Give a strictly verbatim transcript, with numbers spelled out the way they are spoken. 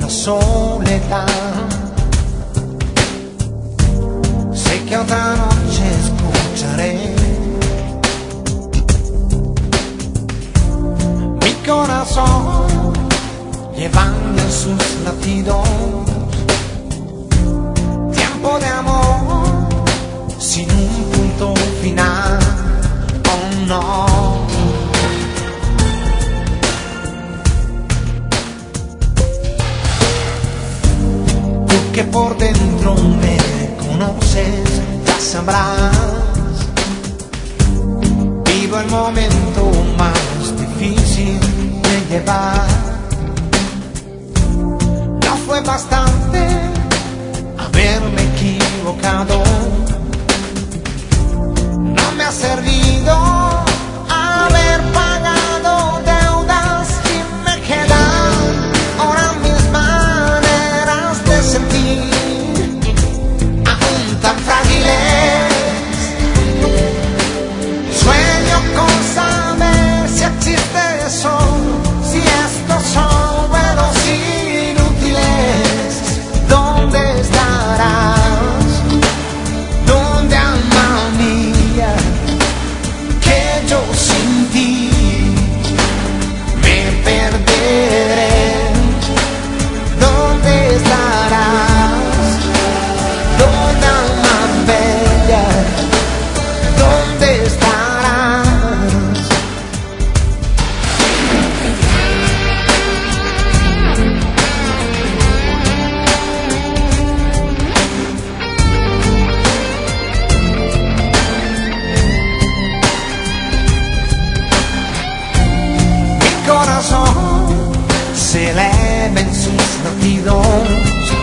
la soledad. Sé que otra noche escucharé mi corazón llevando en sus latidos tiempo de amor sin un punto final. Oh no. Tú que por dentro me conoces, ya sabrás. Vivo el momento más difícil de llevar. No fue bastante haberme equivocado. No me ha servido haber pagado deudas y me quedan ahora mis maneras de sentir aún tan frágiles. Sueño con saber si existe eso, si estos son vuelos inútiles. ¿Dónde estarás? ¿Dónde, alma mía? Que yo sin ti me perderé. ¿Dónde estarás? ¿Dónde, alma bella? ¿Dónde estarás? Mi corazón se eleva en sus latidos